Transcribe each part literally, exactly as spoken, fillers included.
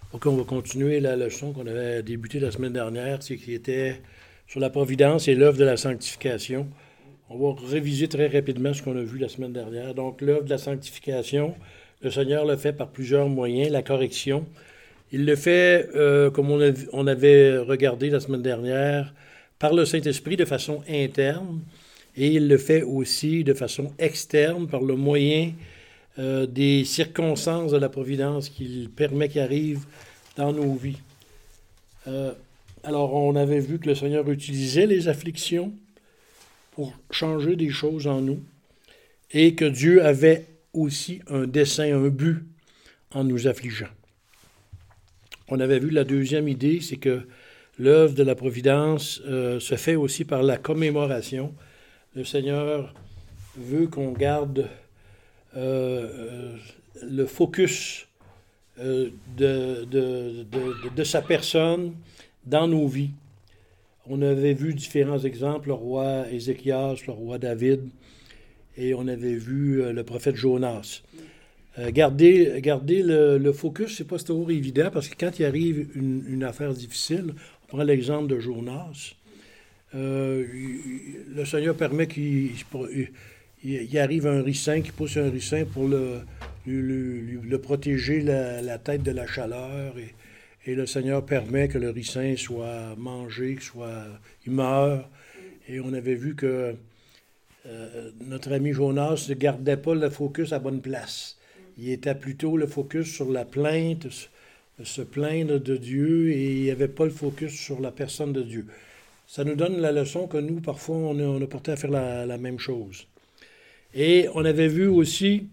OK, on va continuer la leçon qu'on avait débutée la semaine dernière, c'est qui était sur la providence et l'œuvre de la sanctification. On va réviser très rapidement ce qu'on a vu la semaine dernière. Donc, l'œuvre de la sanctification, le Seigneur le fait par plusieurs moyens. La correction, il le fait, euh, comme on, a, on avait regardé la semaine dernière, par le Saint-Esprit de façon interne, et il le fait aussi de façon externe par le moyen euh, des circonstances de la providence qu'il permet qu'il arrive dans nos vies. Euh, alors, on avait vu que le Seigneur utilisait les afflictions pour changer des choses en nous et que Dieu avait aussi un dessein, un but en nous affligeant. On avait vu la deuxième idée, c'est que l'œuvre de la providence euh, se fait aussi par la commémoration. Le Seigneur veut qu'on garde euh, euh, le focus euh, de, de, de, de sa personne dans nos vies. On avait vu différents exemples, le roi Ézéchias, le roi David, et on avait vu euh, le prophète Jonas. Euh, garder garder le, le focus, c'est pas toujours évident, parce que quand il arrive une, une affaire difficile, on prend l'exemple de Jonas, euh, il, le Seigneur permet qu'il il, il arrive un ricin, qu'il pousse un ricin pour le, le, le, le protéger la, la tête de la chaleur, et, et le Seigneur permet que le ricin soit mangé, qu'il soit, il meurt. Et on avait vu que euh, notre ami Jonas ne gardait pas le focus à bonne place. Il était plutôt le focus sur la plainte, se plaindre de Dieu, et il n'y avait pas le focus sur la personne de Dieu. Ça nous donne la leçon que nous, parfois, on est, on est porté à faire la, la même chose. Et on avait vu aussi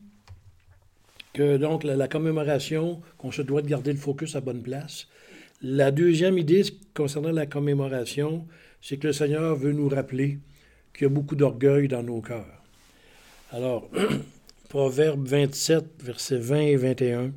que donc la, la commémoration, qu'on se doit de garder le focus à bonne place. La deuxième idée concernant la commémoration, c'est que le Seigneur veut nous rappeler qu'il y a beaucoup d'orgueil dans nos cœurs. Alors, Proverbe vingt-sept, versets vingt et vingt et un.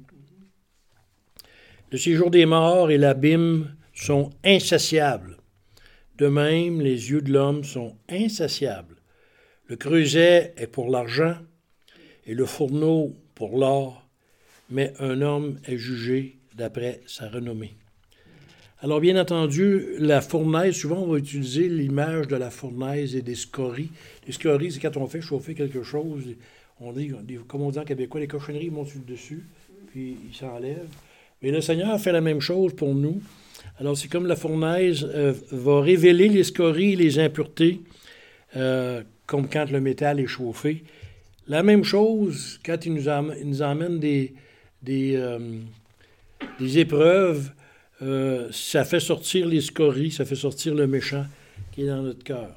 Le séjour des morts et l'abîme sont insatiables. De même, les yeux de l'homme sont insatiables. Le creuset est pour l'argent et le fourneau pour l'or, mais un homme est jugé d'après sa renommée. Alors, bien entendu, la fournaise, souvent on va utiliser l'image de la fournaise et des scories. Les scories, c'est quand on fait chauffer quelque chose, on dit, comme on dit en québécois, les cochonneries montent sur le dessus, puis ils s'enlèvent. Mais le Seigneur fait la même chose pour nous. Alors, c'est comme la fournaise euh, va révéler les scories, les impuretés, euh, comme quand le métal est chauffé. La même chose, quand il nous, am- il nous emmène des, des, euh, des épreuves, euh, ça fait sortir les scories, ça fait sortir le méchant qui est dans notre cœur.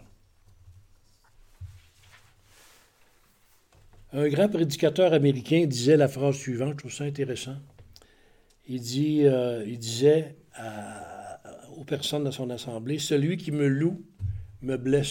Un grand prédicateur américain disait la phrase suivante, je trouve ça intéressant. Il, dit, euh, il disait à, aux personnes de son assemblée, « Celui qui me loue me blesse. »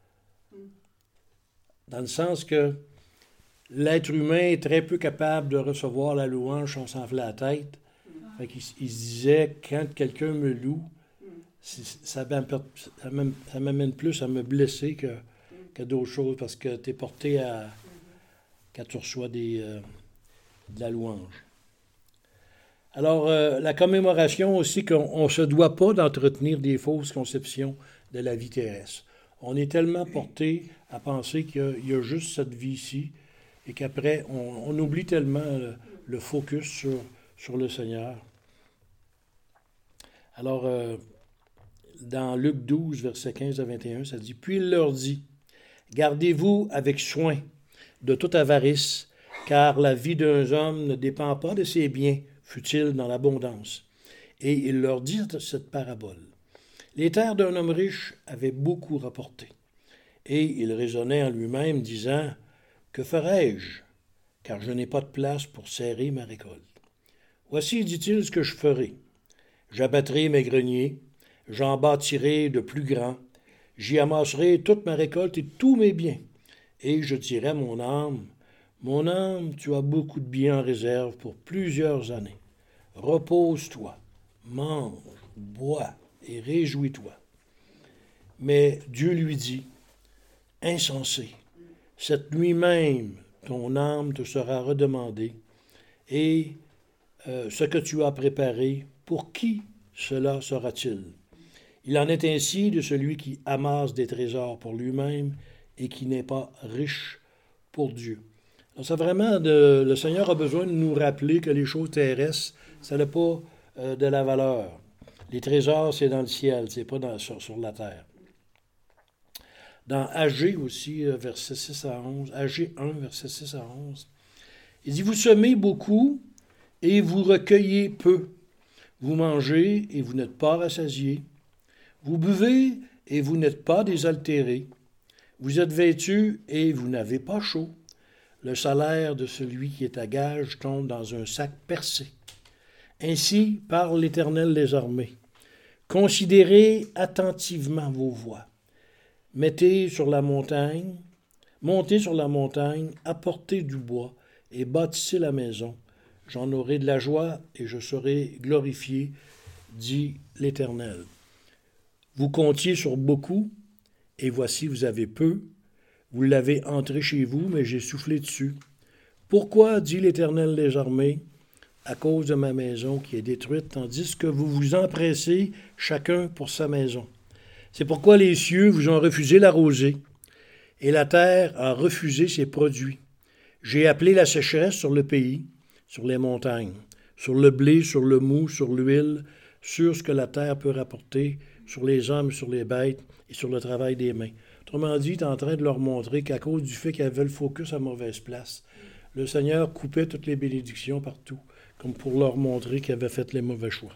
Dans le sens que l'être humain est très peu capable de recevoir la louange sans s'enfler la tête. Fait qu'il, il se disait, quand quelqu'un me loue, ça, ça, ça m'amène plus à me blesser que, que d'autres choses, parce que tu es porté à, quand tu reçois des, euh, de la louange. Alors, euh, la commémoration aussi, qu'on ne se doit pas d'entretenir des fausses conceptions de la vie terrestre. On est tellement porté à penser qu'il y a, il y a juste cette vie-ci, et qu'après, on, on oublie tellement le, le focus sur, sur le Seigneur. Alors, euh, dans Luc douze, versets quinze à vingt et un, ça dit, « Puis il leur dit, gardez-vous avec soin de toute avarice, car la vie d'un homme ne dépend pas de ses biens, fut-il dans l'abondance. » Et il leur dit cette parabole. Les terres d'un homme riche avaient beaucoup rapporté. Et il raisonnait en lui-même, disant, « Que ferai-je, car je n'ai pas de place pour serrer ma récolte. Voici, dit-il, ce que je ferai. J'abattrai mes greniers, j'en bâtirai de plus grands, j'y amasserai toute ma récolte et tous mes biens. Et je dirai à mon âme, mon âme, tu as beaucoup de biens en réserve pour plusieurs années. Repose-toi, mange, bois et réjouis-toi. » Mais Dieu lui dit, « Insensé, cette nuit même, ton âme te sera redemandée, et euh, ce que tu as préparé, pour qui cela sera-t-il? Il en est ainsi de celui qui amasse des trésors pour lui-même et qui n'est pas riche pour Dieu. Alors, ça vraiment, de, le Seigneur a besoin de nous rappeler que les choses terrestres, ça n'a pas euh, de la valeur. Les trésors, c'est dans le ciel, c'est pas dans, sur, sur la terre. Dans Agé aussi, versets six à onze, Agé un, versets six à onze, il dit, « Vous semez beaucoup et vous recueillez peu. Vous mangez et vous n'êtes pas rassasiés. Vous buvez et vous n'êtes pas désaltérés. Vous êtes vêtus et vous n'avez pas chaud. Le salaire de celui qui est à gage tombe dans un sac percé. Ainsi parle l'Éternel des armées. Considérez attentivement vos voies. Mettez sur la montagne, montez sur la montagne, apportez du bois et bâtissez la maison. J'en aurai de la joie et je serai glorifié, dit l'Éternel. Vous comptiez sur beaucoup, et voici vous avez peu. Vous l'avez entré chez vous, mais j'ai soufflé dessus. Pourquoi, dit l'Éternel des armées, à cause de ma maison qui est détruite, tandis que vous vous empressez chacun pour sa maison. C'est pourquoi les cieux vous ont refusé la rosée, et la terre a refusé ses produits. J'ai appelé la sécheresse sur le pays, sur les montagnes, sur le blé, sur le mou, sur l'huile, sur ce que la terre peut rapporter, sur les hommes, sur les bêtes et sur le travail des mains. » Autrement dit, il est en train de leur montrer qu'à cause du fait qu'ils avaient le focus à mauvaise place, le Seigneur coupait toutes les bénédictions partout, comme pour leur montrer qu'ils avaient fait les mauvais choix.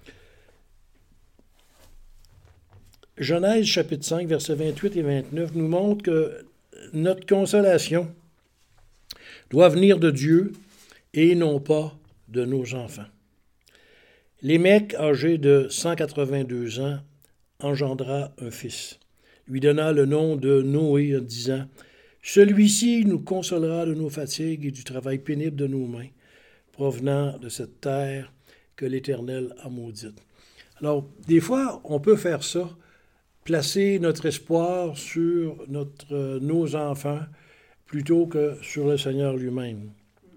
Genèse chapitre cinq, versets vingt-huit et vingt-neuf nous montre que notre consolation doit venir de Dieu et non pas de nos enfants. Lémec, âgé de cent quatre-vingt-deux ans, engendra un fils, lui donna le nom de Noé en disant « Celui-ci nous consolera de nos fatigues et du travail pénible de nos mains, provenant de cette terre que l'Éternel a maudite. » Alors, des fois, on peut faire ça, placer notre espoir sur notre, euh, nos enfants plutôt que sur le Seigneur lui-même.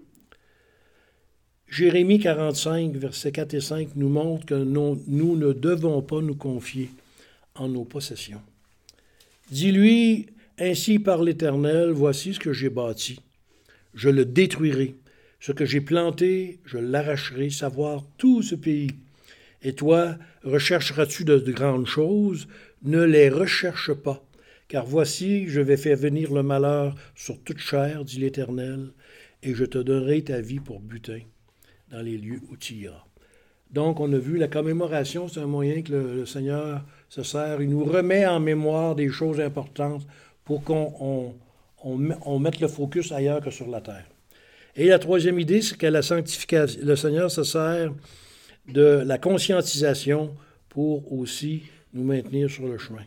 Jérémie quarante-cinq, versets quatre et cinq, nous montre que non, nous ne devons pas nous confier en nos possessions. Dis-lui, ainsi par l'Éternel, voici ce que j'ai bâti. Je le détruirai. Ce que j'ai planté, je l'arracherai, savoir tout ce pays. Et toi, rechercheras-tu de, de grandes choses? Ne les recherche pas. Car voici, je vais faire venir le malheur sur toute chair, dit l'Éternel, et je te donnerai ta vie pour butin dans les lieux où tu iras. Donc, on a vu, la commémoration, c'est un moyen que le, le Seigneur se sert. Il nous remet en mémoire des choses importantes pour qu'on on, on, on mette le focus ailleurs que sur la terre. Et la troisième idée, c'est que la sanctification, le Seigneur se sert de la conscientisation pour aussi nous maintenir sur le chemin.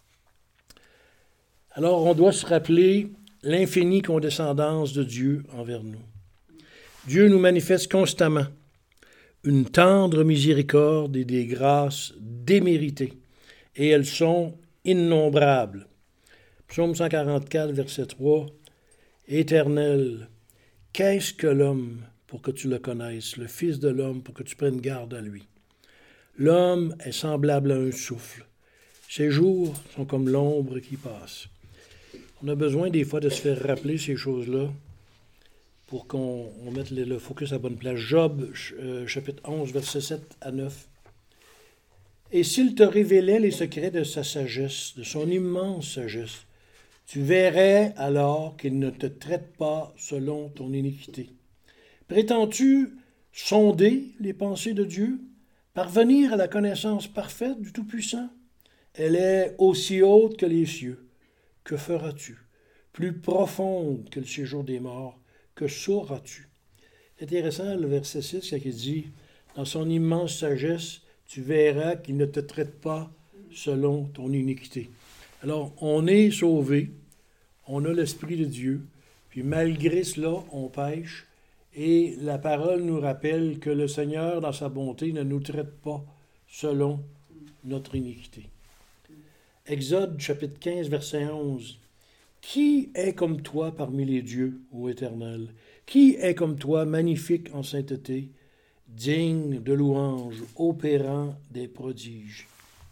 Alors, on doit se rappeler l'infinie condescendance de Dieu envers nous. Dieu nous manifeste constamment une tendre miséricorde et des grâces déméritées, et elles sont innombrables. Psaume cent quarante-quatre, verset trois, « Éternel, qu'est-ce que l'homme pour que tu le connaisses, le Fils de l'homme pour que tu prennes garde à lui? L'homme est semblable à un souffle. Ses jours sont comme l'ombre qui passe. » On a besoin des fois de se faire rappeler ces choses-là pour qu'on on mette le, le focus à la bonne place. Job, euh, chapitre onze, versets sept à neuf. « Et s'il te révélait les secrets de sa sagesse, de son immense sagesse, tu verrais alors qu'il ne te traite pas selon ton iniquité. Prétends-tu sonder les pensées de Dieu, parvenir à la connaissance parfaite du Tout-Puissant? Elle est aussi haute que les cieux. Que feras-tu? Plus profonde que le séjour des morts. Que sauras-tu? » C'est intéressant, le verset six, quand il dit « Dans son immense sagesse, tu verras qu'il ne te traite pas selon ton iniquité. » Alors, on est sauvé, on a l'Esprit de Dieu, puis malgré cela, on pêche, et la parole nous rappelle que le Seigneur, dans sa bonté, ne nous traite pas selon notre iniquité. Exode, chapitre quinze, verset onze. « Qui est comme toi parmi les dieux, ô Éternel? Qui est comme toi, magnifique en sainteté, digne de louange, opérant des prodiges.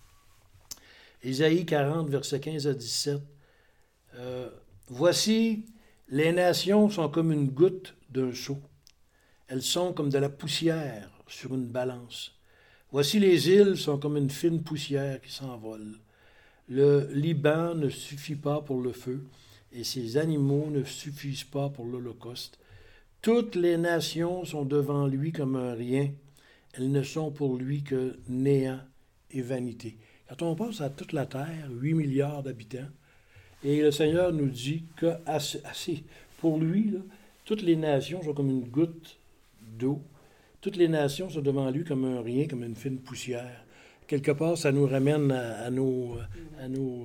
Ésaïe quarante, versets quinze à dix-sept. Euh, Voici, les nations sont comme une goutte d'un seau. Elles sont comme de la poussière sur une balance. Voici, les îles sont comme une fine poussière qui s'envole. Le Liban ne suffit pas pour le feu, et ses animaux ne suffisent pas pour l'holocauste. Toutes les nations sont devant lui comme un rien. Elles ne sont pour lui que néant et vanité. Quand on pense à toute la terre, huit milliards d'habitants, et le Seigneur nous dit que assez, assez, pour lui, là, toutes les nations sont comme une goutte d'eau. Toutes les nations sont devant lui comme un rien, comme une fine poussière. Quelque part, ça nous ramène à, à nos, à nos,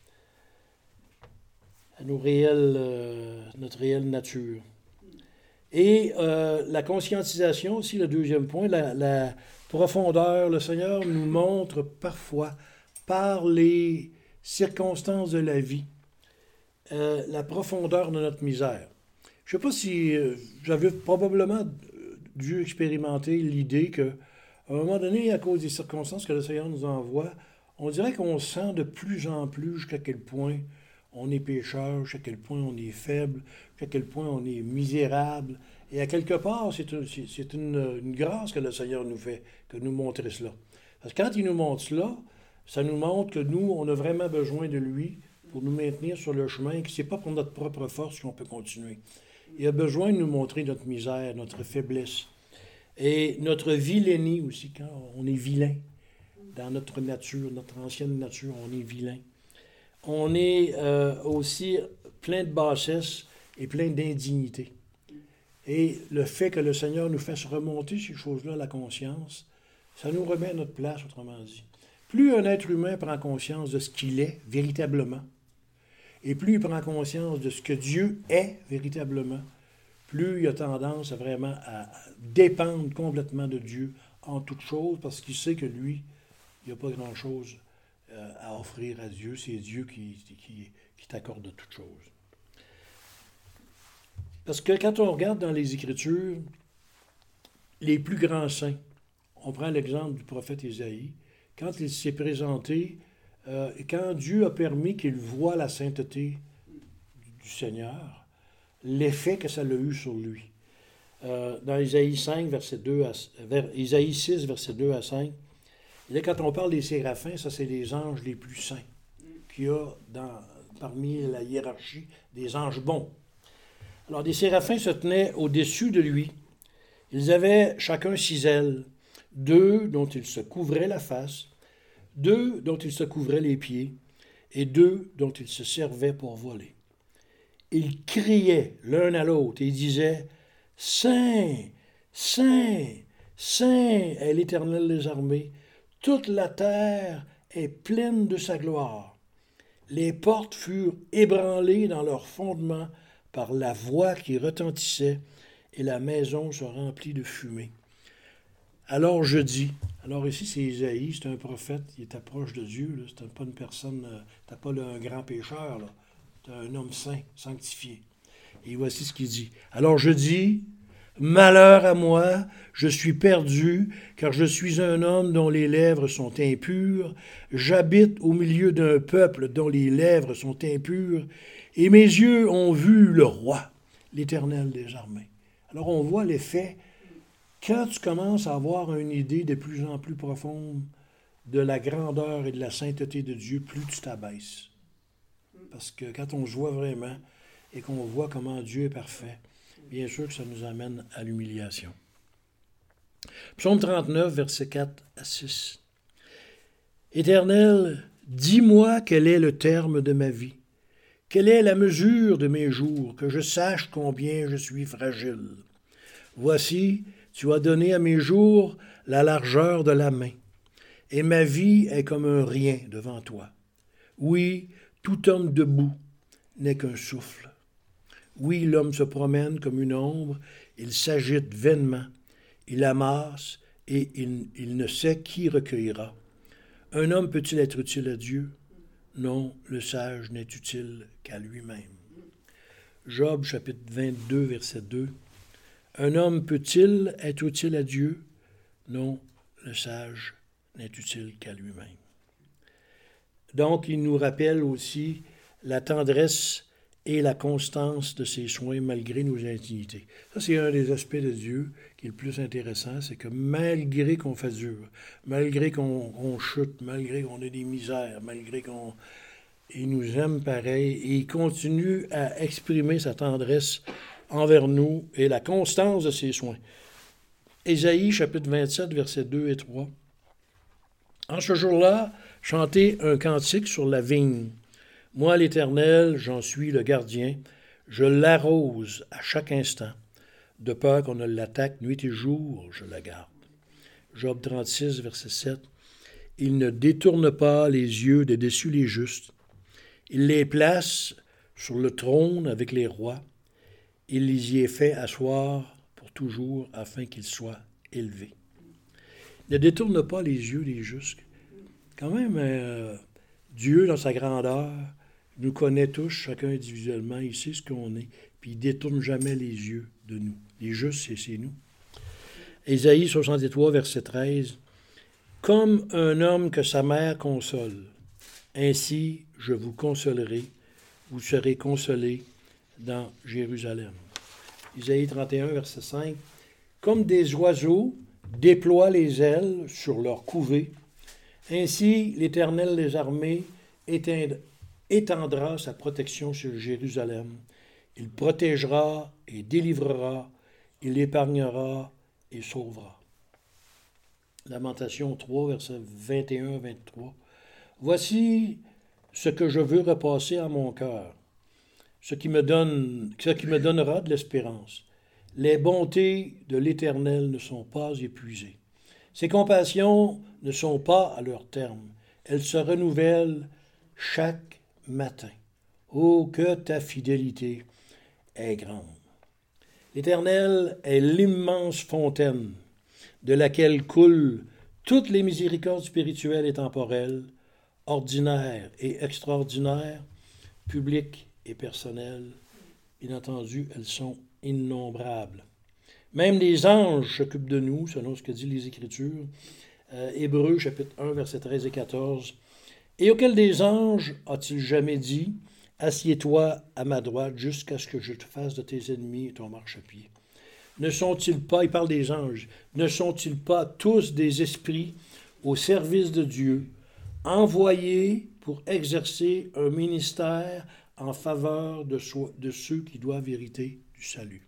à nos réels, euh, notre réelle nature. Et euh, la conscientisation, aussi, le deuxième point, la, la profondeur. Le Seigneur nous montre parfois, par les circonstances de la vie, euh, la profondeur de notre misère. Je ne sais pas si euh, j'avais probablement dû expérimenter l'idée qu'à un moment donné, à cause des circonstances que le Seigneur nous envoie, on dirait qu'on sent de plus en plus jusqu'à quel point on est pécheur, jusqu'à quel point on est faible, jusqu'à quel point on est misérable. Et à quelque part, c'est, un, c'est, c'est une, une grâce que le Seigneur nous fait, que nous montrer cela. Parce que quand il nous montre cela, ça nous montre que nous, on a vraiment besoin de lui pour nous maintenir sur le chemin, et que ce n'est pas pour notre propre force qu'on peut continuer. Il a besoin de nous montrer notre misère, notre faiblesse. Et notre vilainie aussi, quand on est vilain dans notre nature, notre ancienne nature, on est vilain. On est euh, aussi plein de bassesse et plein d'indignité. Et le fait que le Seigneur nous fasse remonter ces choses-là à la conscience, ça nous remet à notre place, autrement dit. Plus un être humain prend conscience de ce qu'il est véritablement, et plus il prend conscience de ce que Dieu est véritablement, plus il a tendance à vraiment à dépendre complètement de Dieu en toutes choses, parce qu'il sait que lui, il n'y a pas grand-chose euh, à offrir à Dieu. C'est Dieu qui, qui, qui t'accorde toutes choses. Parce que quand on regarde dans les Écritures, les plus grands saints, on prend l'exemple du prophète Ésaïe, quand il s'est présenté, euh, quand Dieu a permis qu'il voie la sainteté du Seigneur, l'effet que ça a eu sur lui. Euh, dans Isaïe cinq, verset deux à, vers, Isaïe six, verset deux à cinq, et là, quand on parle des séraphins, ça c'est les anges les plus saints qu'il y a dans, parmi la hiérarchie des anges bons. Alors, des séraphins se tenaient au-dessus de lui. Ils avaient chacun six ailes, deux dont ils se couvraient la face, deux dont ils se couvraient les pieds, et deux dont ils se servaient pour voler. Ils criaient l'un à l'autre et disaient « Saint, Saint, Saint est l'Éternel des armées, toute la terre est pleine de sa gloire. » Les portes furent ébranlées dans leur fondement par la voix qui retentissait, et la maison se remplit de fumée. Alors je dis, alors ici c'est Isaïe, c'est un prophète, il est proche de Dieu, là, c'est pas une personne, euh, t'as pas là, un grand pécheur, là, t'es un homme saint, sanctifié. Et voici ce qu'il dit. Alors je dis, malheur à moi, je suis perdu, car je suis un homme dont les lèvres sont impures, j'habite au milieu d'un peuple dont les lèvres sont impures, et mes yeux ont vu le roi, l'Éternel des armées. Alors on voit l'effet. Quand tu commences à avoir une idée de plus en plus profonde de la grandeur et de la sainteté de Dieu, plus tu t'abaisses. Parce que quand on se voit vraiment et qu'on voit comment Dieu est parfait, bien sûr que ça nous amène à l'humiliation. Psaume trente-neuf, versets quatre à six. Éternel, dis-moi quel est le terme de ma vie, quelle est la mesure de mes jours, que je sache combien je suis fragile. Voici, tu as donné à mes jours la largeur de la main, et ma vie est comme un rien devant toi. Oui, tout homme debout n'est qu'un souffle. Oui, l'homme se promène comme une ombre, il s'agite vainement, il amasse, et il, il ne sait qui recueillera. Un homme peut-il être utile à Dieu? Non, le sage n'est utile qu'à lui-même. Job, chapitre vingt-deux, verset deux. Un homme peut-il être utile à Dieu? Non, le sage n'est utile qu'à lui-même. Donc, il nous rappelle aussi la tendresse et la constance de ses soins malgré nos indignités. Ça, c'est un des aspects de Dieu qui est le plus intéressant, c'est que malgré qu'on fait dur, malgré qu'on, qu'on chute, malgré qu'on ait des misères, malgré qu'on... il nous aime pareil et il continue à exprimer sa tendresse envers nous et la constance de ses soins. Ésaïe, chapitre vingt-sept, versets deux et trois. En ce jour-là, chantez un cantique sur la vigne. Moi, l'Éternel, j'en suis le gardien. Je l'arrose à chaque instant. De peur qu'on ne l'attaque nuit et jour, je la garde. Job trente-six, verset sept. Il ne détourne pas les yeux de dessus les justes. Il les place sur le trône avec les rois. Il les y est fait asseoir pour toujours afin qu'ils soient élevés. Il ne détourne pas les yeux des justes. Quand même, euh, Dieu, dans sa grandeur, nous connaît tous, chacun individuellement, il sait ce qu'on est, puis il ne détourne jamais les yeux de nous. Les justes, c'est, c'est nous. Ésaïe soixante-trois, verset treize. « Comme un homme que sa mère console, ainsi je vous consolerai, vous serez consolés dans Jérusalem. » Isaïe trente et un, verset cinq. « Comme des oiseaux déploient les ailes sur leur couvée, ainsi l'Éternel des armées étendra sa protection sur Jérusalem. Il protégera et délivrera, il épargnera et sauvera. » Lamentation trois, versets vingt et un à vingt-trois. « Voici ce que je veux repasser à mon cœur, ce qui me donne, ce qui me donnera de l'espérance. Les bontés de l'Éternel ne sont pas épuisées. Ses compassions ne sont pas à leur terme. Elles se renouvellent chaque matin. Oh, que ta fidélité est grande. L'Éternel est l'immense fontaine de laquelle coulent toutes les miséricordes spirituelles et temporelles, ordinaires et extraordinaires, publiques et personnelles. Bien entendu, elles sont innombrables. Même les anges s'occupent de nous, selon ce que disent les Écritures. Euh, Hébreux, chapitre un, versets treize et quatorze. « Et auquel des anges a-t-il jamais dit, « Assieds-toi à ma droite jusqu'à ce que je te fasse de tes ennemis ton marchepied. » Ne sont-ils pas, il parle des anges, ne sont-ils pas tous des esprits au service de Dieu, envoyés pour exercer un ministère en faveur de, so- de ceux qui doivent hériter du salut?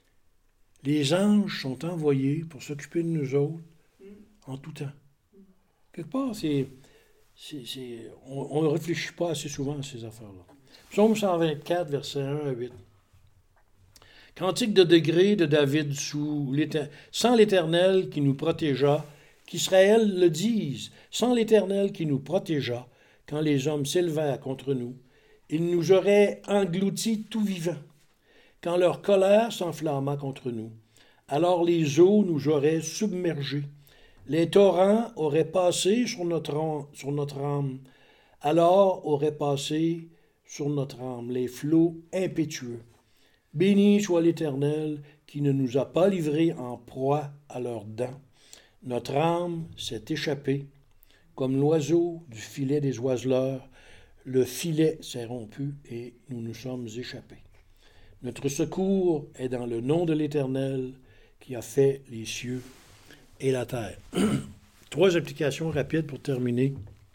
Les anges sont envoyés pour s'occuper de nous autres en tout temps. Quelque part, c'est, c'est, c'est, on ne réfléchit pas assez souvent à ces affaires-là. Psaume cent vingt-quatre, versets un à huit. Cantique de degré de David sous l'éter... sans l'Éternel qui nous protégea, qu'Israël le dise, sans l'Éternel qui nous protégea, quand les hommes s'élevèrent contre nous, ils nous auraient engloutis tout vivants. Quand leur colère s'enflamma contre nous, alors les eaux nous auraient submergés. Les torrents auraient passé sur notre, sur notre âme, alors auraient passé sur notre âme les flots impétueux. Béni soit l'Éternel qui ne nous a pas livrés en proie à leurs dents. Notre âme s'est échappée, comme l'oiseau du filet des oiseleurs. Le filet s'est rompu et nous nous sommes échappés. Notre secours est dans le nom de l'Éternel qui a fait les cieux et la terre. Trois applications rapides pour terminer.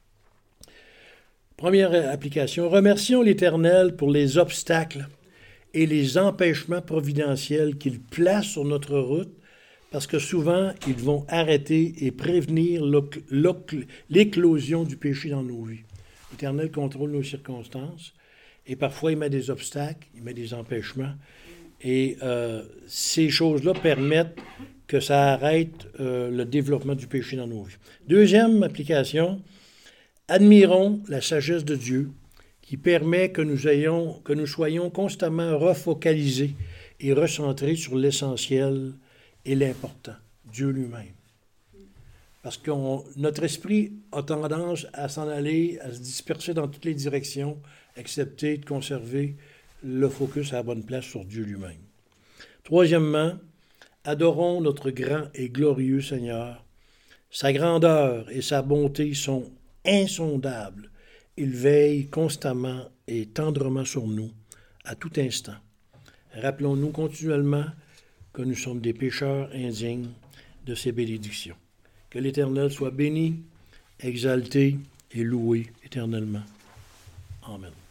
Première application, remercions l'Éternel pour les obstacles et les empêchements providentiels qu'il place sur notre route, parce que souvent, ils vont arrêter et prévenir l'éclosion du péché dans nos vies. L'Éternel contrôle nos circonstances, et parfois, il met des obstacles, il met des empêchements, et euh, ces choses-là permettent que ça arrête euh, le développement du péché dans nos vies. Deuxième application, admirons la sagesse de Dieu, qui permet que nous, ayons, que nous soyons constamment refocalisés et recentrés sur l'essentiel et l'important, Dieu lui-même. Parce que notre esprit a tendance à s'en aller, à se disperser dans toutes les directions, excepté de conserver le focus à la bonne place sur Dieu lui-même. Troisièmement, adorons notre grand et glorieux Seigneur Sa grandeur et sa bonté sont insondables. Il veille constamment et tendrement sur nous, à tout instant. Rappelons-nous continuellement que nous sommes des pécheurs indignes de ses bénédictions. Que l'Éternel soit béni, exalté et loué éternellement. Amen.